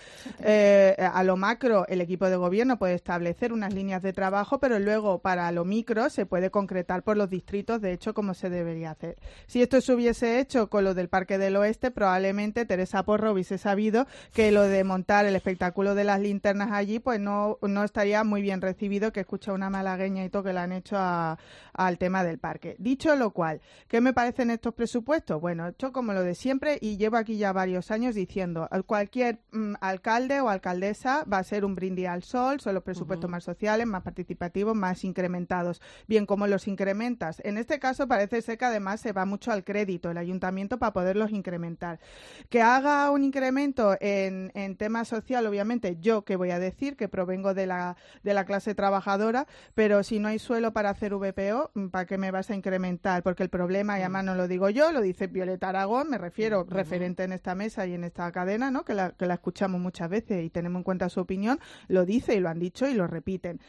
a lo macro el equipo de gobierno puede establecer unas líneas de trabajo, pero luego para lo micro se puede concretar por los distritos, de hecho, como se debería hacer. Si esto se hubiese hecho con lo del Parque del Oeste, probablemente Teresa Porro hubiese sabido que lo de montar el espectáculo de las linternas allí, pues no estaría muy bien recibido, que escucha una malagueña y todo que le han hecho al tema del parque. Dicho lo cual, ¿qué me parecen estos presupuestos? Bueno, hecho como lo de siempre y llevo aquí ya varios años diciendo, cualquier alcalde o alcaldesa va a ser un brindis al sol, son los presupuestos más sociales, más participativos, más incrementados. Bien, ¿cómo los incrementas? En este caso parece ser que además se va mucho al crédito el ayuntamiento para poderlos incrementar. Que haga un incremento en tema social, obviamente, yo que voy a decir que provengo de la clase trabajadora, pero si no hay suelo para hacer VPO, ¿para qué me vas a incrementar? Porque el problema, y además no lo digo yo, lo dice Violeta Aragón, me refiero referente en esta mesa y en esta cadena, ¿no? Que la escuchamos muchas veces y tenemos en cuenta su opinión, lo dice y lo han dicho y lo repiten.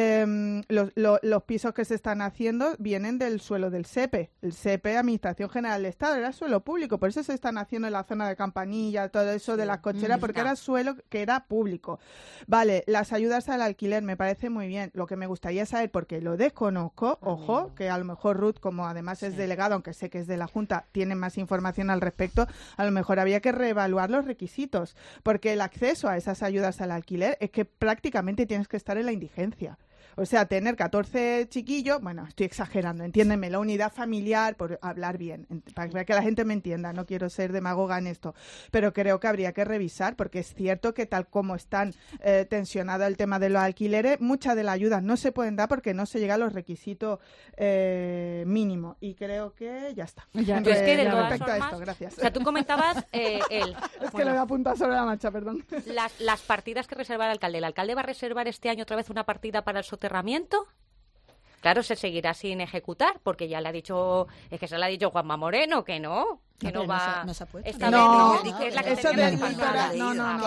Los pisos que se están haciendo vienen del suelo del SEPE. El SEPE, Administración General del Estado, era suelo público, por eso se están haciendo en la zona de Campanilla, todo eso de las cocheras, porque era suelo que era público. Vale, las ayudas al alquiler me parece muy bien. Lo que me gustaría saber, porque lo desconozco, ojo, que a lo mejor Ruth, como además es delegado, aunque sé que es de la Junta, tiene más información al respecto, a lo mejor había que reevaluar los requisitos, porque el acceso a esas ayudas al alquiler es que prácticamente tienes que estar en la indigencia. O sea, tener 14 chiquillos, bueno, estoy exagerando, entiéndeme, la unidad familiar, por hablar bien, para que la gente me entienda, no quiero ser demagoga en esto, pero creo que habría que revisar, porque es cierto que tal como están tensionado el tema de los alquileres, muchas de las ayudas no se pueden dar porque no se llega a los requisitos mínimos, y creo que ya está. Es que de todas respecto formas, a esto, gracias. O sea, tú comentabas Es que lo he apuntado sobre la marcha, perdón. Las partidas que reserva el alcalde. ¿El alcalde va a reservar este año otra vez una partida para el soterramiento? Claro, se seguirá sin ejecutar, porque ya le ha dicho, es que se le ha dicho Juanma Moreno que no va. No se ha puesto. Eso del litoral,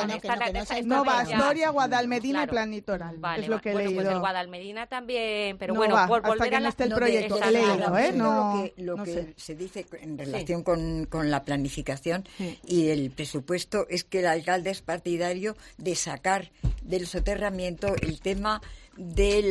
no va Astoria, Guadalmedina y Plan Litoral. Vale, es lo que he leído. Pues el Guadalmedina también, pero no bueno, va, por volver hasta que a no esté el proyecto, he leído, lo que se dice en relación con la planificación y el presupuesto es que el alcalde es partidario de sacar del soterramiento el tema de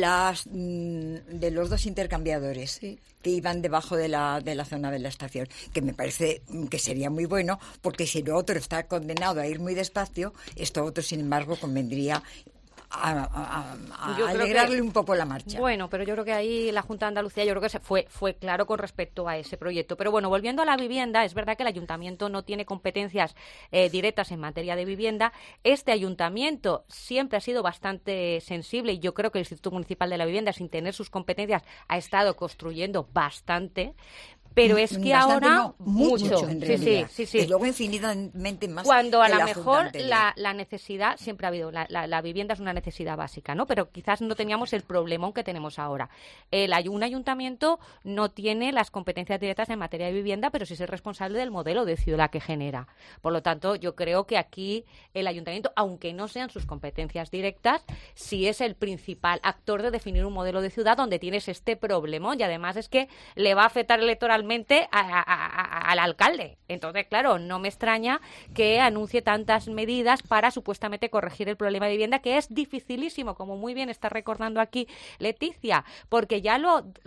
los dos intercambiadores que iban debajo de la zona de la estación, que me parece que sería muy bueno, porque si lo otro está condenado a ir muy despacio, esto otro, sin embargo, convendría alegrarle un poco la marcha. Bueno, pero yo creo que ahí la Junta de Andalucía yo creo que fue claro con respecto a ese proyecto. Pero bueno, volviendo a la vivienda, es verdad que el ayuntamiento no tiene competencias directas en materia de vivienda. Este ayuntamiento siempre ha sido bastante sensible y yo creo que el Instituto Municipal de la Vivienda, sin tener sus competencias, ha estado construyendo bastante. Pero es que bastante, ahora no, mucho en realidad. Sí. Y luego infinitamente más. Cuando a lo mejor la necesidad siempre ha habido, la vivienda es una necesidad básica, ¿no? Pero quizás no teníamos el problemón que tenemos ahora. Un ayuntamiento no tiene las competencias directas en materia de vivienda, pero sí es el responsable del modelo de ciudad que genera. Por lo tanto, yo creo que aquí el ayuntamiento, aunque no sean sus competencias directas, sí es el principal actor de definir un modelo de ciudad donde tienes este problemón y además es que le va a afectar electoralmente al alcalde. Entonces, claro, no me extraña que anuncie tantas medidas para supuestamente corregir el problema de vivienda, que es dificilísimo, como muy bien está recordando aquí Leticia, porque ya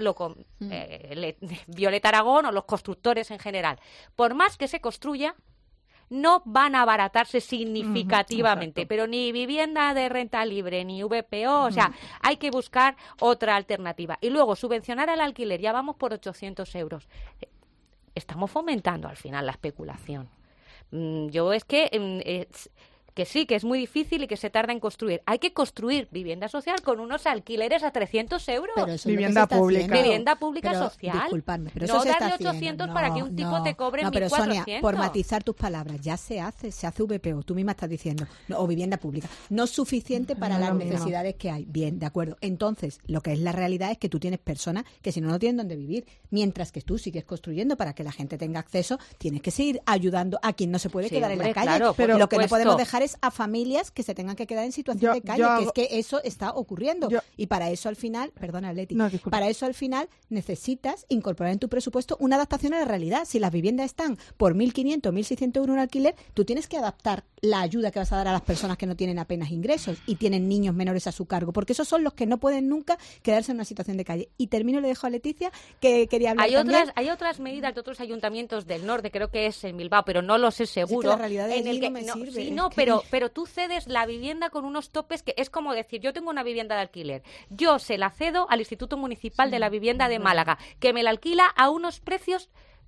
Violeta Aragón o los constructores en general, por más que se construya, no van a abaratarse significativamente, pero ni vivienda de renta libre, ni VPO, o sea, hay que buscar otra alternativa. Y luego, subvencionar el alquiler, ya vamos por 800 euros. Estamos fomentando al final la especulación. Yo es que sí, que es muy difícil y que se tarda en construir. Hay que construir vivienda social con unos alquileres a 300 euros. Pero eso vivienda pública. Vivienda pública pero, social. Disculpadme, pero no eso se está darle 800 haciendo. para que un tipo te cobre 1.400. Pero Sonia, por matizar tus palabras, ya se hace VPO, tú misma estás diciendo, o vivienda pública. No es suficiente para las necesidades que hay. Bien, de acuerdo. Entonces, lo que es la realidad es que tú tienes personas que si no tienen dónde vivir, mientras que tú sigues construyendo para que la gente tenga acceso, tienes que seguir ayudando a quien no se puede quedar en la calle. Claro, pero lo que no podemos dejar es a familias que se tengan que quedar en situación de calle, que es que eso está ocurriendo. Y para eso al final, perdona Leti, para eso al final necesitas incorporar en tu presupuesto una adaptación a la realidad. Si las viviendas están por 1.500, 1.600 euros en alquiler, tú tienes que adaptar la ayuda que vas a dar a las personas que no tienen apenas ingresos y tienen niños menores a su cargo, porque esos son los que no pueden nunca quedarse en una situación de calle. Y termino, le dejo a Leticia, que quería hablar Hay otras medidas de otros ayuntamientos del norte, creo que es en Bilbao, pero no lo sé seguro. Sí, que la realidad de allí no me sirve. Pero tú cedes la vivienda con unos topes que es como decir, yo tengo una vivienda de alquiler, yo se la cedo al Instituto Municipal de la Vivienda de Málaga, que me la alquila a unos precios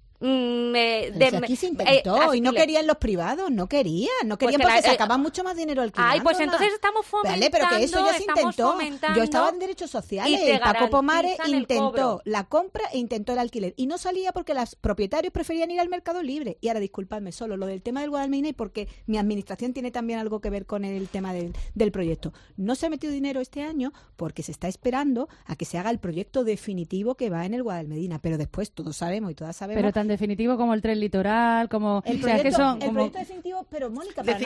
aquí se intentó y no querían los privados, no querían porque sacaban mucho más dinero alquilando. Ay, pues entonces estamos fomentando. Vale, pero que eso ya se intentó. Yo estaba en derechos sociales y Paco Pomares intentó la compra e intentó el alquiler y no salía porque los propietarios preferían ir al mercado libre. Y ahora, disculpadme, solo lo del tema del Guadalmedina y porque mi administración tiene también algo que ver con el tema del proyecto. No se ha metido dinero este año porque se está esperando a que se haga el proyecto definitivo que va en el Guadalmedina, pero después todos sabemos y todas sabemos. Pero tan definitivo como el tren litoral, como el proyecto definitivo, pero Mónica, para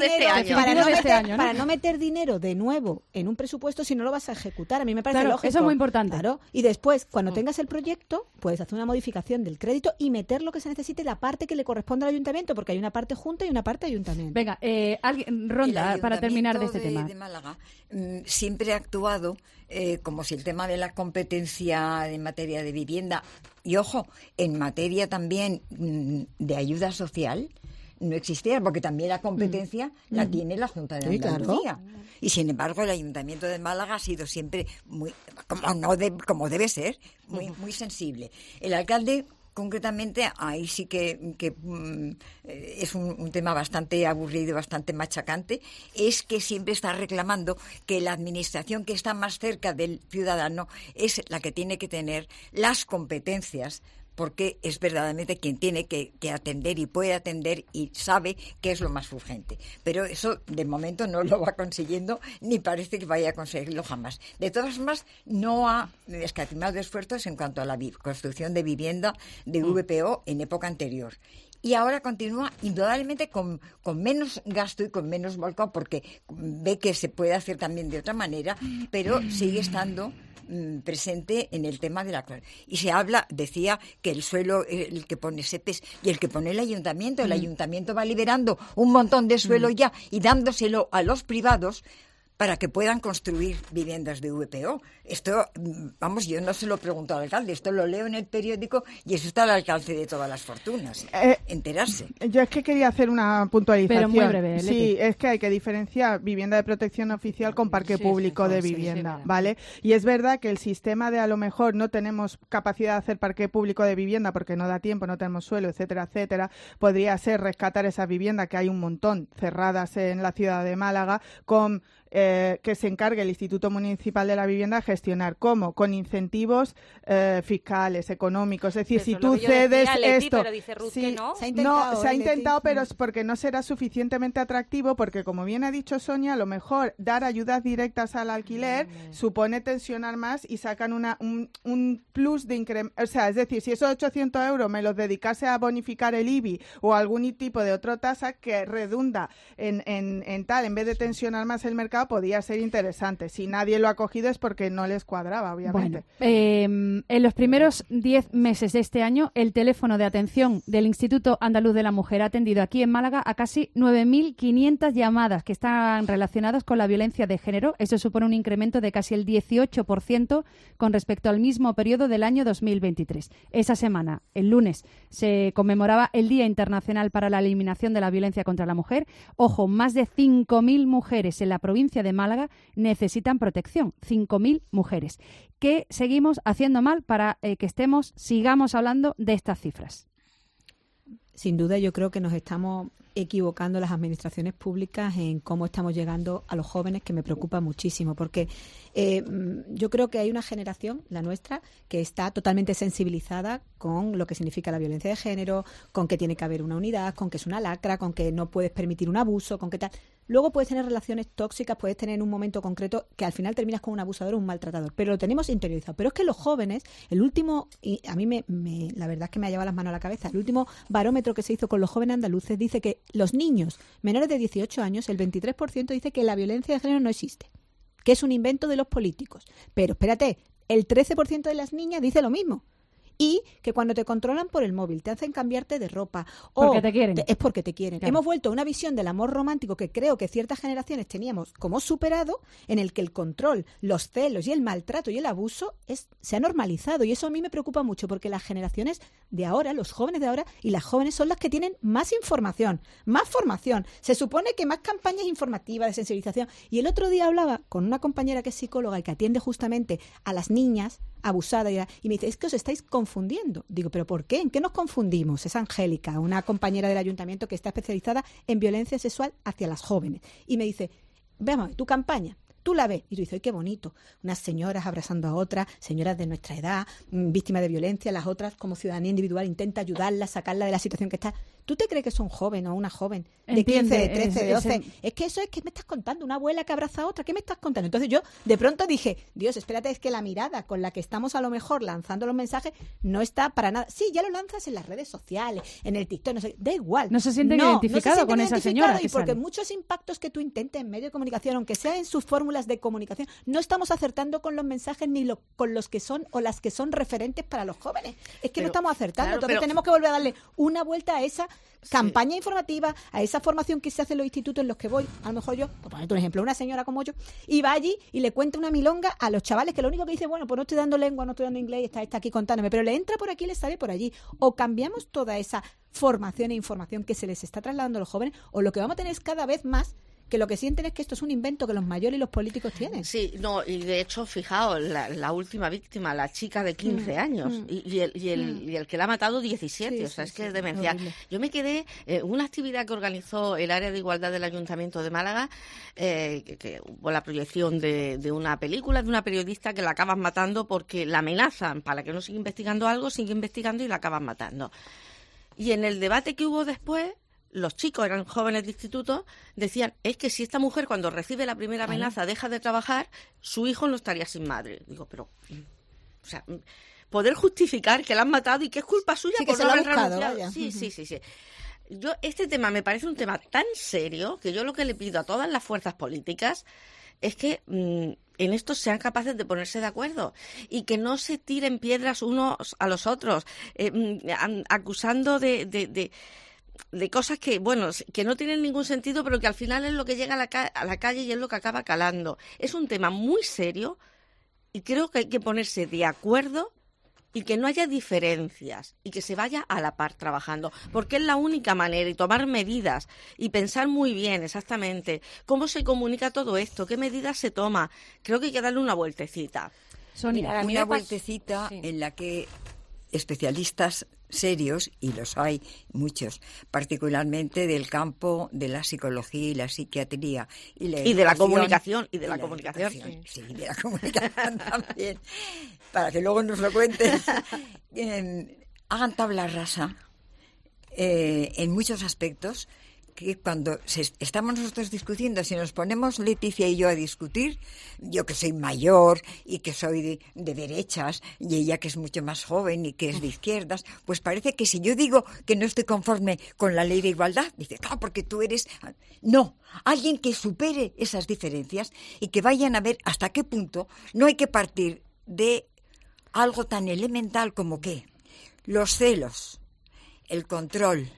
no meter dinero de nuevo en un presupuesto si no lo vas a ejecutar. A mí me parece lógico. Eso es muy importante. Claro. Y después, cuando tengas el proyecto, puedes hacer una modificación del crédito y meter lo que se necesite, la parte que le corresponde al ayuntamiento, porque hay una parte junta y una parte ayuntamiento. Venga, Ronda, para terminar de este tema. De Málaga siempre ha actuado como si el tema de la competencia en materia de vivienda y, ojo, en materia también de ayuda social no existiera, porque también la competencia la tiene la Junta de Andalucía. Claro. Y sin embargo el Ayuntamiento de Málaga ha sido siempre muy, como debe ser, muy sensible. El alcalde, concretamente, ahí sí que es un tema bastante aburrido, bastante machacante, es que siempre está reclamando que la administración que está más cerca del ciudadano es la que tiene que tener las competencias, porque es verdaderamente quien tiene que atender y puede atender y sabe qué es lo más urgente. Pero eso, de momento, no lo va consiguiendo ni parece que vaya a conseguirlo jamás. De todas formas, no ha escatimado esfuerzos en cuanto a la construcción de vivienda de VPO en época anterior. Y ahora continúa indudablemente con menos gasto y con menos volcán, porque ve que se puede hacer también de otra manera, pero sigue estando presente en el tema de la clase. Y se habla, decía, que el suelo, el que pone SEPES y el que pone el ayuntamiento va liberando un montón de suelo ya y dándoselo a los privados para que puedan construir viviendas de VPO. Esto, vamos, yo no se lo pregunto al alcalde, esto lo leo en el periódico y eso está al alcance de todas las fortunas. Enterarse. Yo es que quería hacer una puntualización. Pero muy breve, sí, es que hay que diferenciar vivienda de protección oficial con parque público de vivienda, ¿vale? Y es verdad que el sistema de, a lo mejor, no tenemos capacidad de hacer parque público de vivienda porque no da tiempo, no tenemos suelo, etcétera, etcétera. Podría ser rescatar esas viviendas, que hay un montón cerradas en la ciudad de Málaga, con que se encargue el Instituto Municipal de la Vivienda a gestionar. ¿Cómo? Con incentivos fiscales, económicos. Es decir, Eso si es tú lo que yo cedes decía, Leti, esto... pero dice Ruth que no. Se ha intentado, se ha intentado, Leti. pero es porque no será suficientemente atractivo, porque como bien ha dicho Sonia, a lo mejor dar ayudas directas al alquiler supone tensionar más y sacan un plus de incremento. O sea, es decir, si esos 800 euros me los dedicase a bonificar el IBI o algún tipo de otra tasa que redunda en tal, en vez de tensionar más el mercado, podría ser interesante. Si nadie lo ha cogido es porque no les cuadraba, obviamente. Bueno, en los primeros 10 meses de este año, el teléfono de atención del Instituto Andaluz de la Mujer ha atendido aquí en Málaga a casi 9.500 llamadas que están relacionadas con la violencia de género. Eso supone un incremento de casi el 18% con respecto al mismo periodo del año 2023. Esa semana, el lunes, se conmemoraba el Día Internacional para la Eliminación de la Violencia contra la Mujer. Ojo, más de 5.000 mujeres en la provincia de Málaga necesitan protección. 5.000 mujeres. ¿Qué seguimos haciendo mal para que sigamos hablando de estas cifras? Sin duda, yo creo que nos estamos equivocando las administraciones públicas en cómo estamos llegando a los jóvenes, que me preocupa muchísimo, porque yo creo que hay una generación, la nuestra, que está totalmente sensibilizada con lo que significa la violencia de género, con que tiene que haber una unidad, con que es una lacra, con que no puedes permitir un abuso, con que tal. Luego puedes tener relaciones tóxicas, puedes tener en un momento concreto que al final terminas con un abusador o un maltratador, pero lo tenemos interiorizado. Pero es que los jóvenes, el último, y a mí la verdad es que me ha llevado las manos a la cabeza, el último barómetro que se hizo con los jóvenes andaluces dice que los niños menores de 18 años, el 23% dice que la violencia de género no existe, que es un invento de los políticos. Pero espérate, el 13% de las niñas dice lo mismo. Y que cuando te controlan por el móvil, te hacen cambiarte de ropa. Porque te quieren. Es porque te quieren. Claro. Hemos vuelto a una visión del amor romántico que creo que ciertas generaciones teníamos como superado, en el que el control, los celos y el maltrato y el abuso se ha normalizado. Y eso a mí me preocupa mucho, porque las generaciones de ahora, los jóvenes de ahora y las jóvenes son las que tienen más información, más formación. Se supone que más campañas informativas de sensibilización. Y el otro día hablaba con una compañera que es psicóloga y que atiende justamente a las niñas abusadas y me dice, es que os estáis confundiendo. Digo, ¿pero por qué? ¿En qué nos confundimos? Es Angélica, una compañera del ayuntamiento que está especializada en violencia sexual hacia las jóvenes. Y me dice, veamos, tu campaña, tú la ves y tú dices, ¡ay, qué bonito! Unas señoras abrazando a otras, señoras de nuestra edad, víctimas de violencia, las otras como ciudadanía individual intenta ayudarlas, sacarla de la situación que está. ¿Tú te crees que es un joven o una joven de 15, de 13, de 12? Es que eso es que me estás contando, una abuela que abraza a otra, ¿qué me estás contando? Entonces yo de pronto dije, Dios, espérate, es que la mirada con la que estamos a lo mejor lanzando los mensajes no está para nada. Sí, ya lo lanzas en las redes sociales, en el TikTok, no sé, da igual. No se sienten identificados con esa señora. Y porque muchos impactos que tú intentes en medio de comunicación, aunque sea en sus fórmulas de comunicación, no estamos acertando con los mensajes ni con los que son o las que son referentes para los jóvenes. Es que no estamos acertando. Claro, entonces tenemos que volver a darle una vuelta a esa campaña informativa, a esa formación que se hace en los institutos en los que voy. A lo mejor yo, por ponerte un ejemplo, una señora como yo, y va allí y le cuenta una milonga a los chavales que lo único que dice, bueno, pues no estoy dando lengua, no estoy dando inglés, está aquí contándome, pero le entra por aquí y le sale por allí. O cambiamos toda esa formación e información que se les está trasladando a los jóvenes, o lo que vamos a tener es cada vez más que lo que sienten es que esto es un invento que los mayores y los políticos tienen. Sí, no, y de hecho, fijaos, la última víctima, la chica de 15 años, y el que la ha matado 17, Sí, o sea, sí, es que sí, es demencial. horrible. Yo me quedé, una actividad que organizó el área de igualdad del Ayuntamiento de Málaga, que hubo la proyección de una película, de una periodista que la acaban matando porque la amenazan, para que no siga investigando algo, sigue investigando y la acaban matando. Y en el debate que hubo después, los chicos, eran jóvenes de instituto, decían, es que si esta mujer cuando recibe la primera amenaza deja de trabajar, su hijo no estaría sin madre. Digo, pero, o sea, poder justificar que la han matado y que es culpa suya Sí, que por se no lo ha haber buscado, renunciado. vaya. Sí. Yo, este tema me parece un tema tan serio que yo lo que le pido a todas las fuerzas políticas es que en esto sean capaces de ponerse de acuerdo y que no se tiren piedras unos a los otros, acusando de cosas que, bueno, que no tienen ningún sentido, pero que al final es lo que llega a la calle y es lo que acaba calando. Es un tema muy serio y creo que hay que ponerse de acuerdo y que no haya diferencias y que se vaya a la par trabajando, porque es la única manera, y tomar medidas y pensar muy bien exactamente cómo se comunica todo esto, qué medidas se toma. Creo que hay que darle una vueltecita. Sonia, una vueltecita en la que especialistas serios, y los hay muchos, particularmente del campo de la psicología y la psiquiatría y de la comunicación sí, de la comunicación también, para que luego nos lo cuentes, hagan tabla rasa en muchos aspectos, que cuando estamos nosotros discutiendo, si nos ponemos Leticia y yo a discutir, yo que soy mayor y que soy de derechas y ella que es mucho más joven y que es de izquierdas, pues parece que si yo digo que no estoy conforme con la ley de igualdad, dice, porque tú eres... No, alguien que supere esas diferencias y que vayan a ver hasta qué punto no hay que partir de algo tan elemental como que los celos, el control,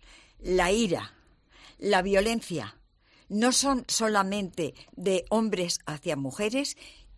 la ira, la violencia no son solamente de hombres hacia mujeres,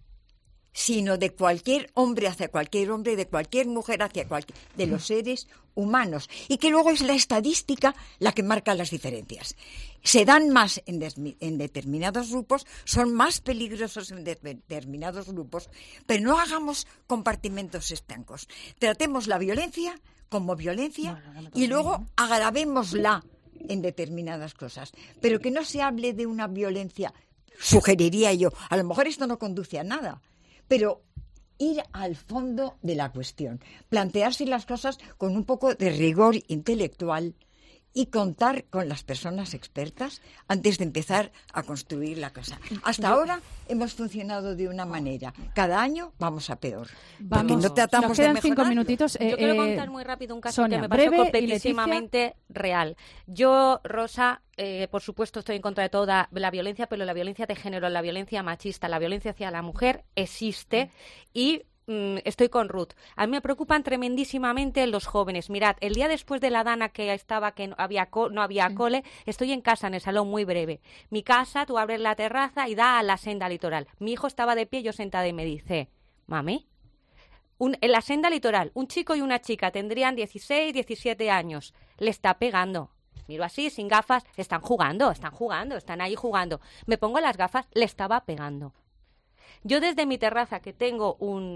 sino de cualquier hombre hacia cualquier hombre, de cualquier mujer hacia cualquier, de los seres humanos, y que luego es la estadística la que marca las diferencias. Se dan más en determinados grupos, son más peligrosos en determinados grupos, pero no hagamos compartimentos estancos. Tratemos la violencia como violencia y luego agravémosla en determinadas cosas, pero que no se hable de una violencia, sugeriría yo, a lo mejor esto no conduce a nada, pero ir al fondo de la cuestión, plantearse las cosas con un poco de rigor intelectual y contar con las personas expertas antes de empezar a construir la cosa. Hasta ahora hemos funcionado de una manera. Cada año vamos a peor. Porque no tratamos nos quedan de mejorar. 5 minutitos. Yo quiero contar muy rápido un caso Sonia, que me pasó breve, completísimamente real. Yo, Rosa, por supuesto estoy en contra de toda la violencia, pero la violencia de género, la violencia machista, la violencia hacia la mujer existe y estoy con Ruth. A mí me preocupan tremendísimamente los jóvenes. Mirad, el día después de la dana que no había cole, estoy en casa, en el salón, muy breve. Mi casa, tú abres la terraza y da a la senda litoral. Mi hijo estaba de pie, yo sentada y me dice, mami, en la senda litoral, un chico y una chica tendrían 16, 17 años. Le está pegando. Miro así, sin gafas, están jugando, están ahí jugando. Me pongo las gafas, le estaba pegando. Yo desde mi terraza, que tengo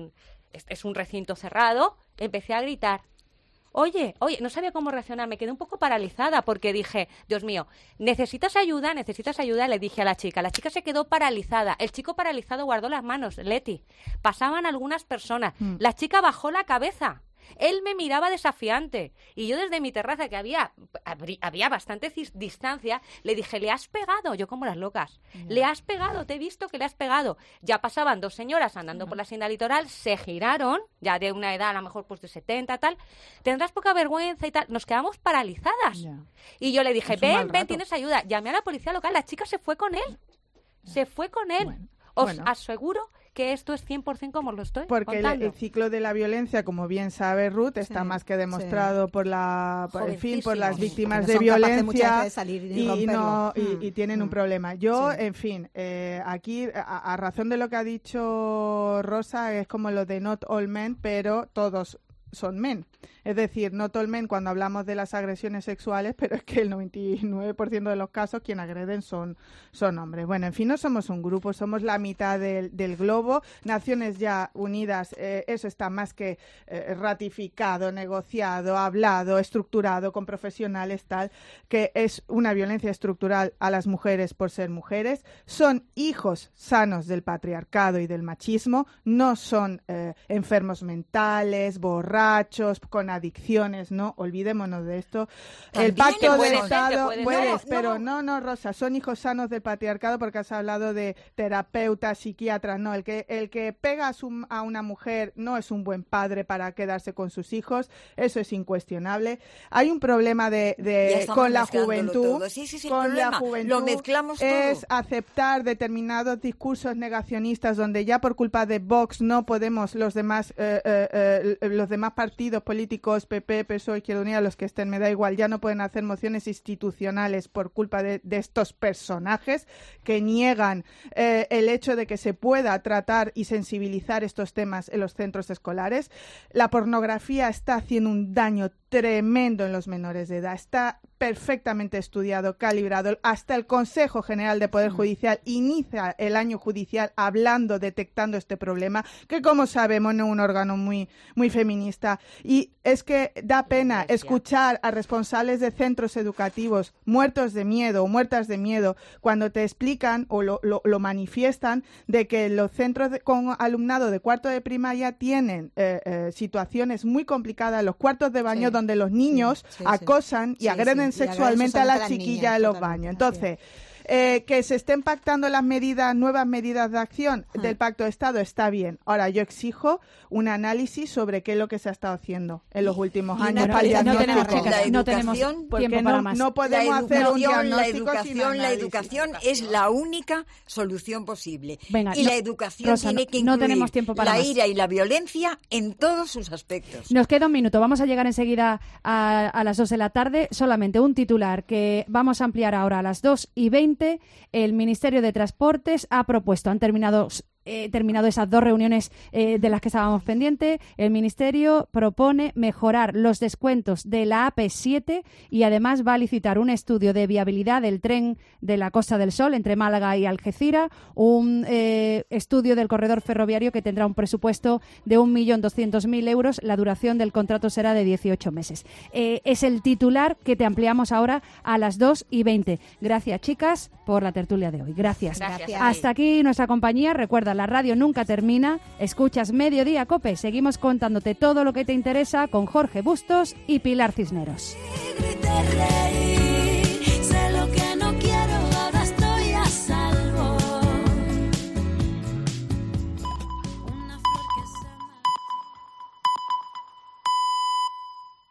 es un recinto cerrado, empecé a gritar. Oye, no sabía cómo reaccionar, me quedé un poco paralizada porque dije, Dios mío, ¿necesitas ayuda? Le dije a la chica se quedó paralizada, el chico paralizado guardó las manos, Leti, pasaban algunas personas, la chica bajó la cabeza. Él me miraba desafiante y yo desde mi terraza, que había bastante distancia, le dije, ¿le has pegado? Yo como las locas. ¿Le has pegado? Te he visto que le has pegado. Ya pasaban 2 señoras andando por la senda litoral, se giraron, ya de una edad a lo mejor pues de 70, tal. Tendrás poca vergüenza y tal. Nos quedamos paralizadas. Y yo le dije, ven, tienes ayuda. Llamé a la policía local, la chica se fue con él. Os aseguro que esto es 100% como lo estoy contando. El ciclo de la violencia, como bien sabe Ruth, está más que demostrado por las víctimas de violencia y tienen un problema. Yo, en fin, aquí, a razón de lo que ha dicho Rosa, es como lo de not all men, pero todos son men. Es decir, not all men cuando hablamos de las agresiones sexuales, pero es que el 99% de los casos quien agreden son hombres. Bueno, en fin, no somos un grupo, somos la mitad del globo. Naciones ya Unidas, eso está más que ratificado, negociado, hablado, estructurado con profesionales, tal, que es una violencia estructural a las mujeres por ser mujeres. Son hijos sanos del patriarcado y del machismo, no son enfermos mentales, borrachos, con adicciones, no, olvidémonos de esto. El pacto de Estado, pero no, Rosa, son hijos sanos del patriarcado, porque has hablado de terapeutas, psiquiatras, no, el que pega a una mujer no es un buen padre para quedarse con sus hijos, eso es incuestionable. Hay un problema con la juventud, lo mezclamos todo. Es aceptar determinados discursos negacionistas donde ya por culpa de Vox no podemos los demás partidos políticos políticos, PP, PSOE, Izquierda Unida, los que estén, me da igual, ya no pueden hacer mociones institucionales por culpa de estos personajes que niegan el hecho de que se pueda tratar y sensibilizar estos temas en los centros escolares. La pornografía está haciendo un daño tremendo en los menores de edad. Está perfectamente estudiado, calibrado. Hasta el Consejo General de Poder Judicial inicia el año judicial hablando, detectando este problema, que como sabemos no es un órgano muy feminista. Y es que da pena escuchar a responsables de centros educativos muertos de miedo o muertas de miedo cuando te explican o lo manifiestan de que los centros con alumnado de cuarto de primaria tienen situaciones muy complicadas, los cuartos de baño donde los niños acosan y agreden sexualmente a las chiquillas en los baños. Entonces, que se estén pactando las nuevas medidas de acción del Pacto de Estado está bien. Ahora, yo exijo un análisis sobre qué es lo que se ha estado haciendo en los últimos años para el diagnóstico. No tenemos tiempo para más. No podemos hacer un diagnóstico sin análisis. La educación es la única solución posible. Venga, y la educación Rosa, tiene que no incluir tenemos tiempo para la más. ira y la violencia en todos sus aspectos. Nos queda un minuto. Vamos a llegar enseguida a las 2 de la tarde. Solamente un titular que vamos a ampliar ahora a las 2:20. El Ministerio de Transportes ha propuesto, han terminado esas 2 reuniones de las que estábamos pendientes. El Ministerio propone mejorar los descuentos de la AP7 y además va a licitar un estudio de viabilidad del tren de la Costa del Sol entre Málaga y Algeciras, un estudio del corredor ferroviario que tendrá un presupuesto de 1.200.000 euros. La duración del contrato será de 18 meses. Es el titular que te ampliamos ahora a las 2:20. Gracias, chicas, por la tertulia de hoy. Gracias. Hasta aquí nuestra compañía. Recuerda, la radio nunca termina. Escuchas Mediodía COPE. Seguimos contándote todo lo que te interesa con Jorge Bustos y Pilar Cisneros. Grite, reír.